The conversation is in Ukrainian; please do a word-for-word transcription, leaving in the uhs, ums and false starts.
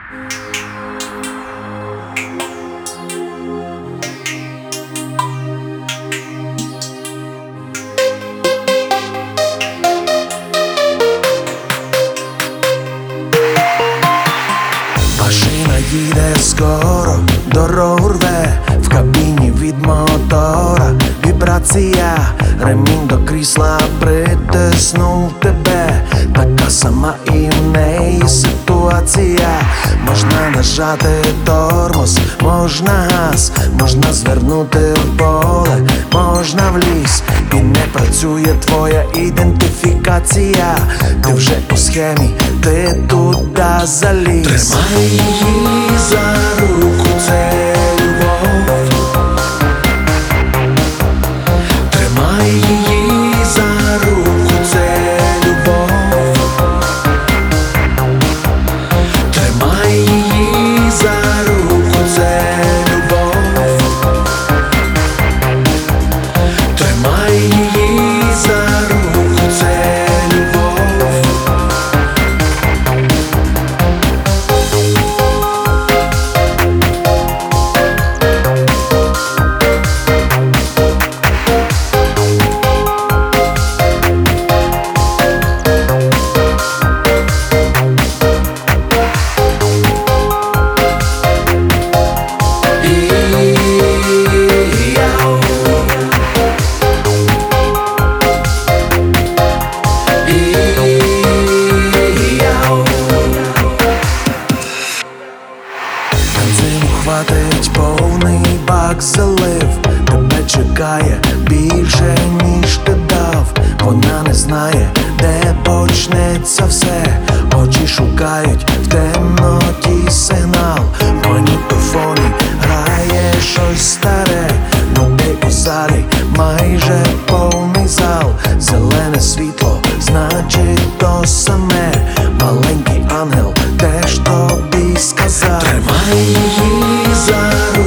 Машина їде скоро, дорогу рве, в кабіні від мотора вібрація, ремінь до крісла притиснув тебе. Така сама і в неї ситуація. Можна нажати тормоз, можна газ, можна звернути в поле, можна в ліс. І не працює твоя ідентифікація. Ти вже по схемі, ти туди заліз. Тримай її за руку, це любов. Тримай її за руку, це любов. Тримай її за руку, це любов. Тримай її за руку, це любов. Бензину хватить, повний бак залив. Тебе чекає більше, ніж ти дав. Вона не знає, де почнеться все. Очі шукають в темноті сигнал. В магнітофоні грає щось старе. Людей у залі майже повний зал. Зелене світло, значить то саме. Маленький ангел теж тобі сказав: тримай її за руку.